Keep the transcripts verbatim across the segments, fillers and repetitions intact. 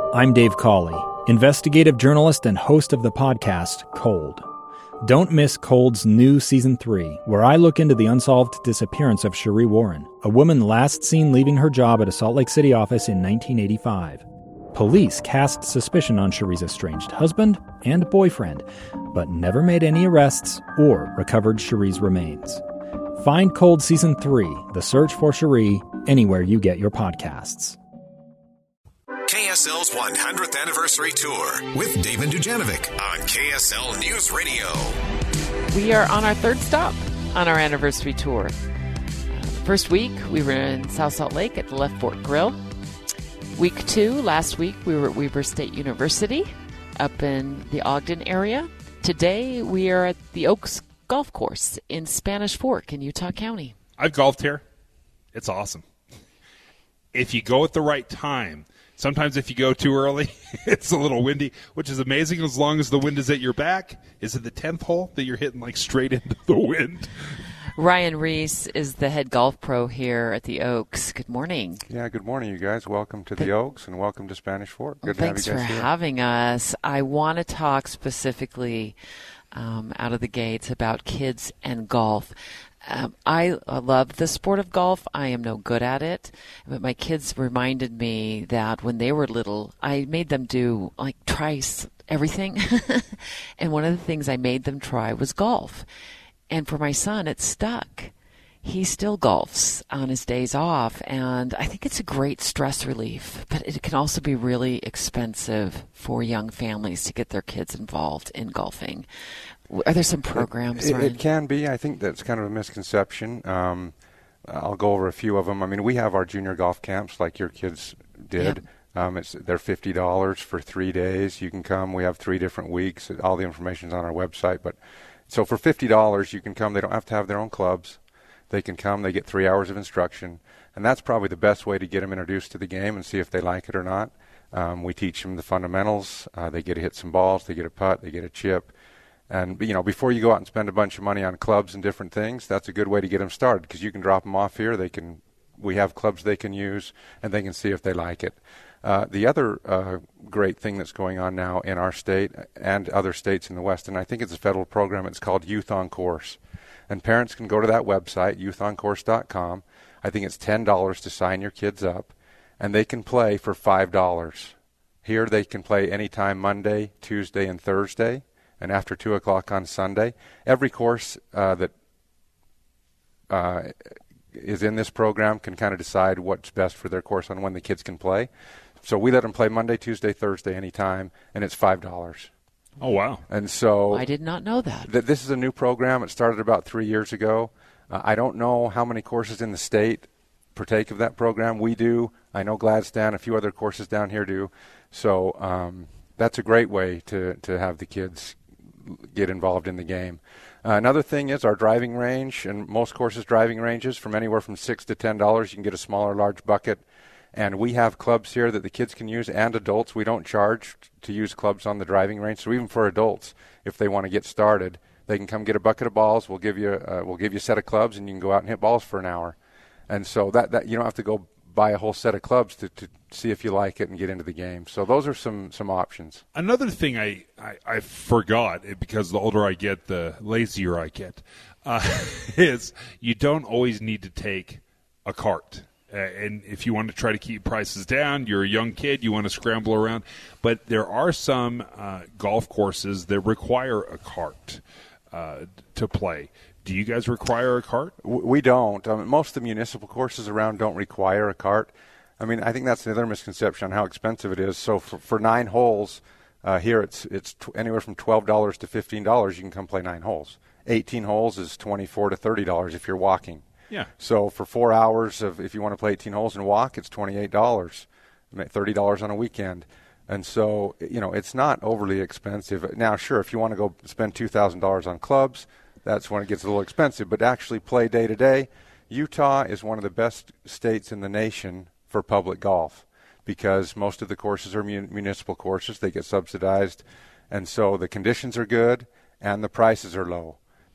I'm Dave Cawley, investigative journalist and host of the podcast Cold. Don't miss Cold's new Season three, where I look into the unsolved disappearance of Cherie Warren, a woman last seen leaving her job at a Salt Lake City office in nineteen eighty-five. Police cast suspicion on Cherie's estranged husband and boyfriend, but never made any arrests or recovered Cherie's remains. Find Cold Season three, The Search for Cherie, anywhere you get your podcasts. K S L's one hundredth Anniversary Tour with David Dujanovic on K S L News Radio. We are on our third stop on our anniversary tour. Uh, the first week, we were in South Salt Lake at the Left Fork Grill. Week two, last week, we were at Weber State University up in the Ogden area. Today, we are at the Oaks Golf Course in Spanish Fork in Utah County. I've golfed here. It's awesome. If you go at the right time. Sometimes if you go too early, it's a little windy, which is amazing as long as the wind is at your back. Is it the tenth hole that you're hitting like straight into the wind? Ryan Reese is the head golf pro here at the Oaks. Good morning. Yeah, good morning, you guys. Welcome to the Oaks and welcome to Spanish Fork. Good well, to have you you guys guys for here. having us. I want to talk specifically um, out of the gates about kids and golf. Um, I love the sport of golf. I am no good at it. But my kids reminded me that when they were little, I made them do, like, try everything. And one of the things I made them try was golf. And for my son, it stuck. He still golfs on his days off. And I think it's a great stress relief. But it can also be really expensive for young families to get their kids involved in golfing. Are there some programs? It, it can be. I think that's kind of a misconception. Um, I'll go over a few of them. I mean, we have our junior golf camps like your kids did. Yep. Um, it's they're fifty dollars for three days. You can come. We have three different weeks. All the information's on our website. But so for fifty dollars, you can come. They don't have to have their own clubs. They can come. They get three hours of instruction, and that's probably the best way to get them introduced to the game and see if they like it or not. Um, we teach them the fundamentals. Uh, they get to hit some balls. They get a putt. They get a chip. And, you know, before you go out and spend a bunch of money on clubs and different things, that's a good way to get them started because you can drop them off here. They can, we have clubs they can use, and they can see if they like it. Uh, the other uh, great thing that's going on now in our state and other states in the West, and I think it's a federal program, it's called Youth on Course. And parents can go to that website, youth on course dot com. I think it's ten dollars to sign your kids up, and they can play for five dollars. Here they can play anytime Monday, Tuesday, and Thursday. And after two o'clock on Sunday. Every course uh, that uh, is in this program can kind of decide what's best for their course on when the kids can play. So we let them play Monday, Tuesday, Thursday, anytime, and it's five dollars. Oh, wow. And so I did not know that. Th- this is a new program. It started about three years ago. Uh, I don't know how many courses in the state partake of that program. We do. I know Gladstone, a few other courses down here do. So um, that's a great way to, to have the kids get involved in the game. Uh, another thing is our driving range, and most courses driving ranges from anywhere from six to ten dollars. You can get a small or large bucket, and we have clubs here that the kids can use and adults. We don't charge to use clubs on the driving range, so even for adults, if they want to get started, they can come get a bucket of balls. We'll give you uh, we'll give you a set of clubs, and you can go out and hit balls for an hour. And so that that you don't have to go buy a whole set of clubs to, to see if you like it and get into the game. So those are some, some options. Another thing I, I, I forgot, because the older I get, the lazier I get, uh, is you don't always need to take a cart. Uh, and if you want to try to keep prices down, you're a young kid, you want to scramble around. But there are some uh, golf courses that require a cart uh, to play. Do you guys require a cart? We don't. I mean, most of the municipal courses around don't require a cart. I mean, I think that's another misconception on how expensive it is. So for, for nine holes uh, here, it's it's t- anywhere from twelve dollars to fifteen dollars. You can come play nine holes. eighteen holes is twenty-four to thirty dollars if you're walking. Yeah. So for four hours of if you want to play eighteen holes and walk, it's twenty-eight dollars, thirty dollars on a weekend. And so, you know, it's not overly expensive. Now, sure, if you want to go spend two thousand dollars on clubs, that's when it gets a little expensive. But actually play day to day, Utah is one of the best states in the nation for public golf because most of the courses are mun- municipal courses. They get subsidized. And so the conditions are good and the prices are low.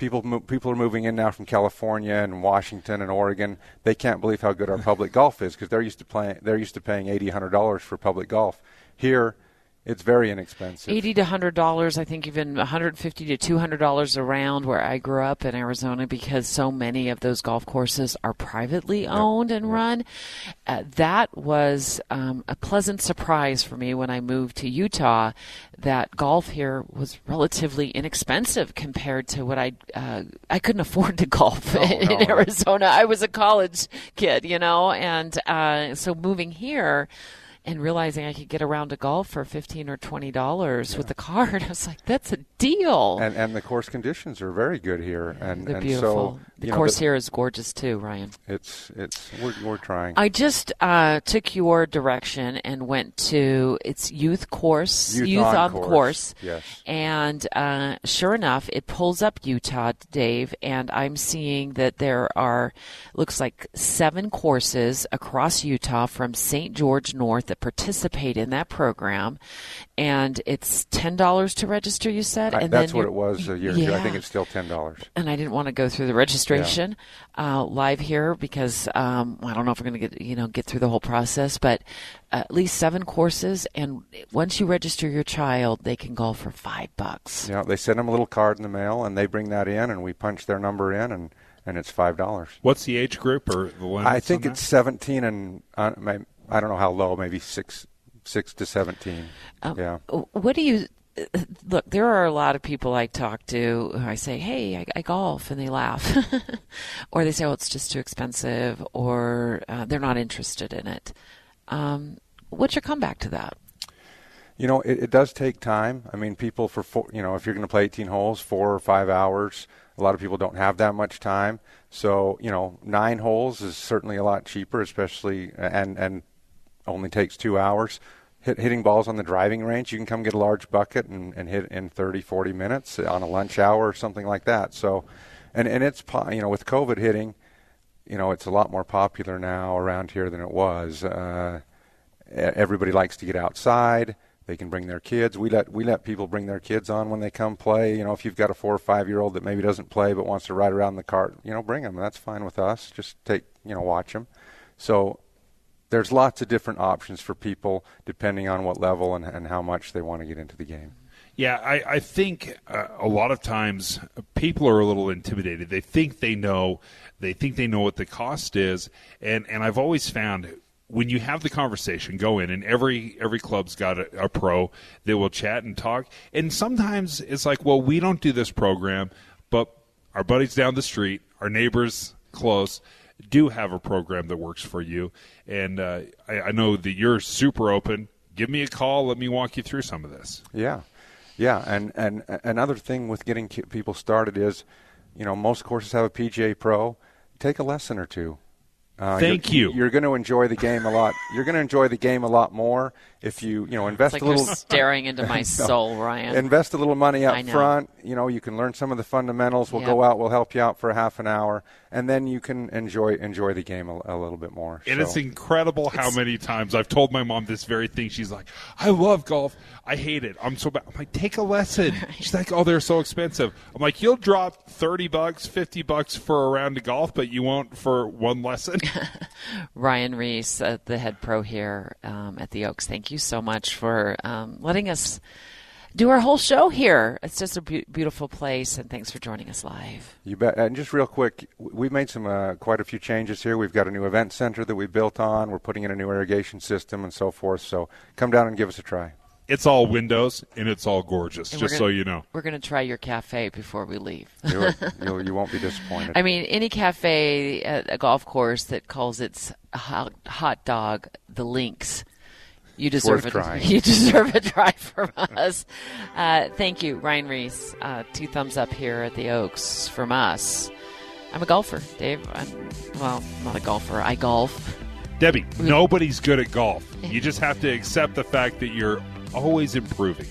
People mo- people are moving in now from California and Washington and Oregon. They can't believe how good our public golf is because they're used to playing. They're used to paying eighty, one hundred dollars for public golf. Here, it's very inexpensive. Eighty to hundred dollars. I think even one hundred fifty to two hundred dollars around where I grew up in Arizona, because so many of those golf courses are privately owned yep. and yep. run. Uh, that was um, a pleasant surprise for me when I moved to Utah. That golf here was relatively inexpensive compared to what I uh, I couldn't afford to golf oh, in, no. in Arizona. I was a college kid, you know, and uh, so moving here and realizing I could get around to golf for fifteen or twenty dollars yeah. with the card, I was like, "That's a deal." And and the course conditions are very good here, and they're and beautiful. So, the know, course the, here is gorgeous too, Ryan. It's it's we're we're trying. I just uh, took your direction and went to its youth course, youth, youth on, on course. course, yes. And uh, sure enough, it pulls up Utah, Dave, and I'm seeing that there are looks like seven courses across Utah from Saint George north that participate in that program, and it's ten dollars to register, you said? I, and that's then what it was a year yeah. ago. I think it's still ten dollars. And I didn't want to go through the registration yeah. uh, live here because um, I don't know if we're going to get you know get through the whole process, but at least seven courses, and once you register your child, they can golf for five bucks. Yeah, they send them a little card in the mail, and they bring that in, and we punch their number in, and, and it's five dollars. What's the age group or the limits? I think it's seventeen and uh, I don't know how low, maybe six, six to seventeen. Um, yeah. What do you look? There are a lot of people I talk to who I say, "Hey, I, I golf," and they laugh, or they say, "Oh, it's just too expensive," or uh, they're not interested in it. Um, what's your comeback to that? You know, it, it does take time. I mean, people for four, you know, if you're going to play eighteen holes, four or five hours. A lot of people don't have that much time. So, you know, nine holes is certainly a lot cheaper, especially and and only takes two hours. Hit, hitting balls on the driving range, you can come get a large bucket and, and hit in thirty, forty minutes on a lunch hour or something like that. So, and, and it's, you know, with COVID hitting, you know, it's a lot more popular now around here than it was. Uh, everybody likes to get outside. They can bring their kids. We let we let people bring their kids on when they come play. You know, if you've got a four or five year old that maybe doesn't play but wants to ride around the cart, you know, bring them. That's fine with us. Just take, you know, watch them. So there's lots of different options for people depending on what level and, and how much they want to get into the game. Yeah, I, I think uh, a lot of times people are a little intimidated. They think they know, they think they know what the cost is, and, and I've always found when you have the conversation, go in, and every every club's got a, a pro that will chat and talk, and sometimes it's like, well, we don't do this program, but our buddies down the street, our neighbors close, do have a program that works for you, and uh, I, I know that you're super open. Give me a call. Let me walk you through some of this. Yeah. Yeah, and, and another thing with getting people started is, you know, most courses have a P G A Pro. Take a lesson or two. Uh, Thank you're, you. You're going to enjoy the game a lot. You're going to enjoy the game a lot more if you, you know, invest it's like a little. You're staring into my soul, no, Ryan. Invest a little money up I know. front. You know, you can learn some of the fundamentals. We'll yep. go out. We'll help you out for a half an hour, and then you can enjoy enjoy the game a, a little bit more. And so. it's incredible how it's, many times I've told my mom this very thing. She's like, "I love golf. I hate it. I'm so bad." I'm like, "Take a lesson." She's like, "Oh, they're so expensive." I'm like, "You'll drop thirty bucks, fifty bucks for a round of golf, but you won't for one lesson." Ryan Reese, uh, the head pro here um, at the Oaks, thank you so much for um, letting us do our whole show here. It's just a be- beautiful place, and thanks for joining us live. You bet. And just real quick, we've made some uh, quite a few changes here. We've got a new event center that we built on. We're putting in a new irrigation system and so forth. So come down and give us a try. It's all windows, and it's all gorgeous, and just gonna, so you know. We're going to try your cafe before we leave. You'll, you'll, you won't be disappointed. I mean, any cafe at a golf course that calls its hot, hot dog the Lynx, you deserve it. You deserve a try from us. Uh, thank you, Ryan Reese. Uh, two thumbs up here at the Oaks from us. I'm a golfer, Dave. I'm, well, not a golfer. I golf. Debbie, nobody's good at golf. You just have to accept the fact that you're always improving.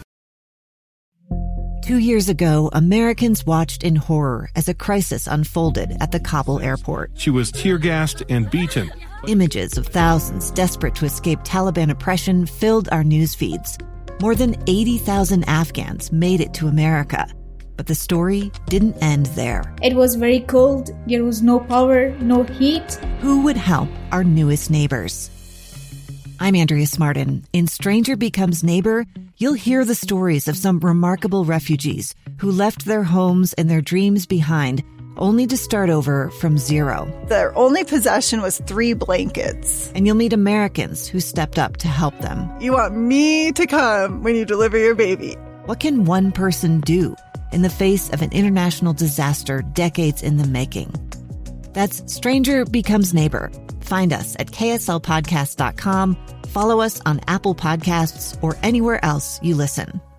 Two years ago, Americans watched in horror as a crisis unfolded at the Kabul airport. She was tear-gassed and beaten. Images of thousands desperate to escape Taliban oppression filled our news feeds. More than eighty thousand Afghans made it to America. But the story didn't end there. It was very cold. There was no power, no heat. Who would help our newest neighbors? I'm Andrea Smartin. In Stranger Becomes Neighbor, you'll hear the stories of some remarkable refugees who left their homes and their dreams behind, only to start over from zero. Their only possession was three blankets. And you'll meet Americans who stepped up to help them. You want me to come when you deliver your baby. What can one person do in the face of an international disaster decades in the making? That's Stranger Becomes Neighbor. Find us at K S L podcast dot com. Follow us on Apple Podcasts or anywhere else you listen.